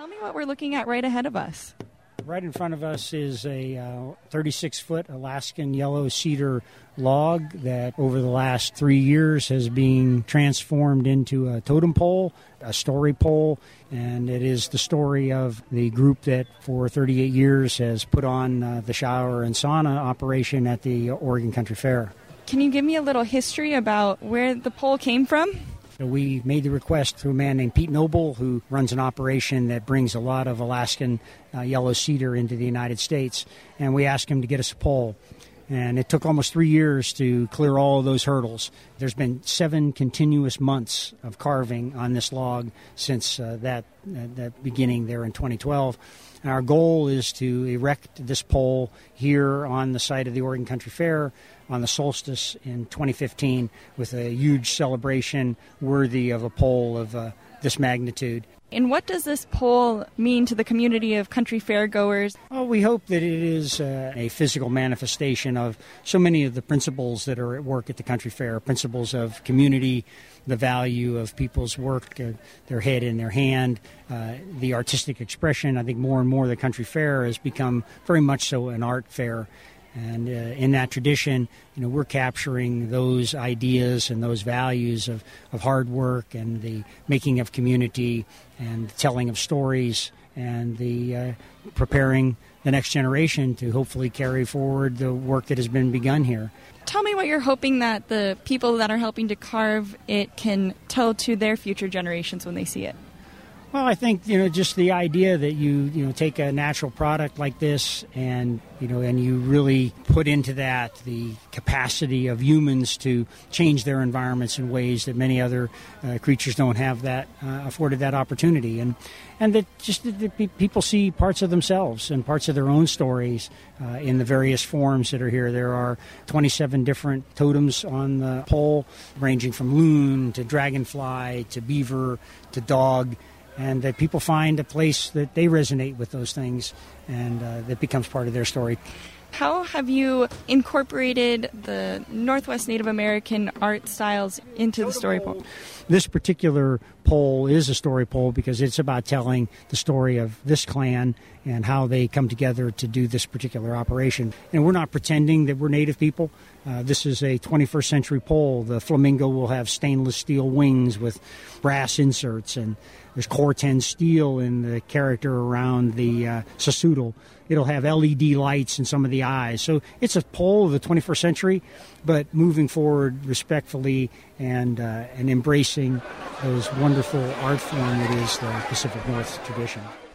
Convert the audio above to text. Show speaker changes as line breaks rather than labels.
Tell me what we're looking at right ahead of us.
Right in front of us is a 36-foot Alaskan yellow cedar log that over the last 3 years has been transformed into a totem pole, a story pole, and it is the story of the group that for 38 years has put on the shower and sauna operation at the Oregon Country Fair.
Can you give me a little history about where the pole came from?
We made the request through a man named Pete Noble, who runs an operation that brings a lot of Alaskan yellow cedar into the United States, and we asked him to get us a pole. And it took almost 3 years to clear all of those hurdles. There's been 7 continuous months of carving on this log since that beginning there in 2012. And our goal is to erect this pole here on the site of the Oregon Country Fair on the solstice in 2015 with a huge celebration worthy of a pole of this magnitude.
And what does this pole mean to the community of country fair goers?
Well, we hope that it is a physical manifestation of so many of the principles that are at work at the country fair, principles of community, the value of people's work, their head in their hand, the artistic expression. I think more and more the country fair has become very much so an art fair. And in that tradition, we're capturing those ideas and those values of hard work and the making of community and the telling of stories and the preparing the next generation to hopefully carry forward the work that has been begun here.
Tell me what you're hoping that the people that are helping to carve it can tell to their future generations when they see it.
Well, I think, just the idea that you take a natural product like this and you really put into that the capacity of humans to change their environments in ways that many other creatures don't have that afforded that opportunity. And that just that people see parts of themselves and parts of their own stories in the various forms that are here. There are 27 different totems on the pole, ranging from loon to dragonfly to beaver to dog. And that people find a place that they resonate with those things, and that becomes part of their story.
How have you incorporated the Northwest Native American art styles into the story pole?
This particular pole is a story pole because it's about telling the story of this clan and how they come together to do this particular operation. And we're not pretending that we're Native people. This is a 21st century pole. The flamingo will have stainless steel wings with brass inserts, and there's Corten steel in the character around the sassoodle. It'll have LED lights in some of the eyes. So it's a pole of the 21st century, but moving forward respectfully and embracing those wonderful art form that is the Pacific North tradition.